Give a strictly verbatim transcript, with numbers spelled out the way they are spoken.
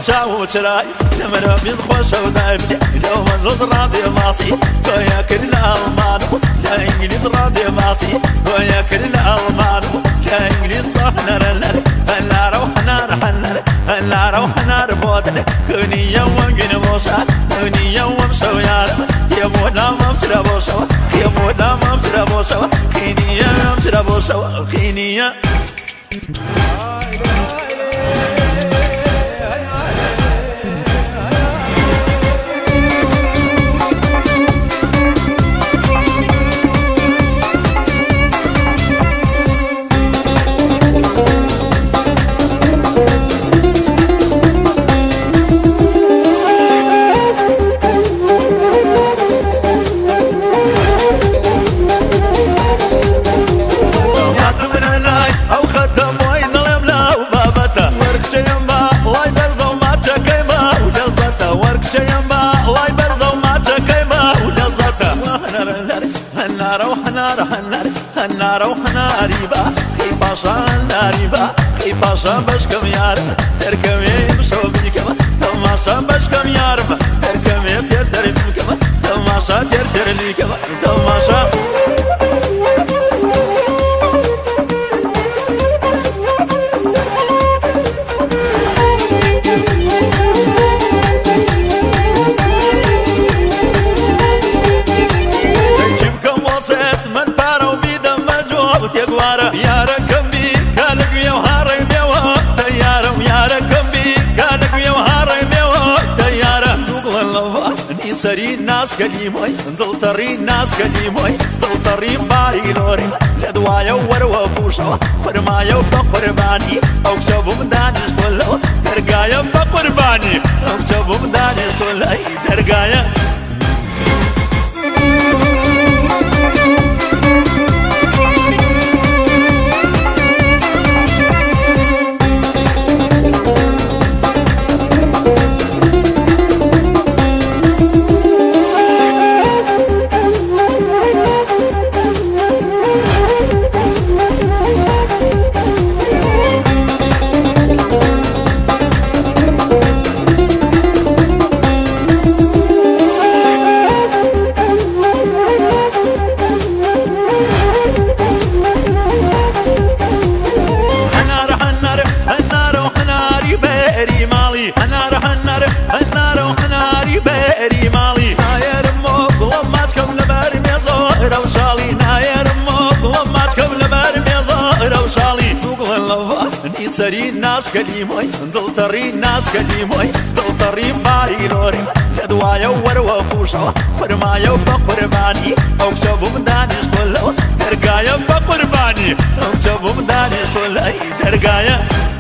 چاو چرای لمرا بیز خوش و دایم لو مجز راضي ماسي تو يا كل الألمان لا إنجليز راضي ماسي تو يا كل الألمان لا إنجليز راحنا رنر هلا روحنا رحنا هلا روحنا ربوتنا كوني يوم جن موسى كوني يوم سويار يا مولا ما بسرا بوسوا يا مولا ما بسرا بوسوا كيني يا ما بسرا بوسوا كيني يا النار وحناريبا كي باشا ناريبا كي باشا باشكم يارم تركمي بشو بيكما تماشا باشكم يارم تركمي بير تربيكما تماشا بير تربيكما تماشا سري ناس كليموي ضل طري ناس كليموي ضل طري باري لوري لدوايا وروا بوشوا خرمايا وبقرباني او شبو مدانش طلعوا درقايا بقرباني او شبو مدانش طلعوا درقايا سري ناس كليموي ضل طري ناس كليموي ضل طري باري لوري لدوايا وروا بوشوا خرمايا وبقرباني او شبو مدانش طلعوا درقايا بقرباني او شبو مدانش طلعوا درقايا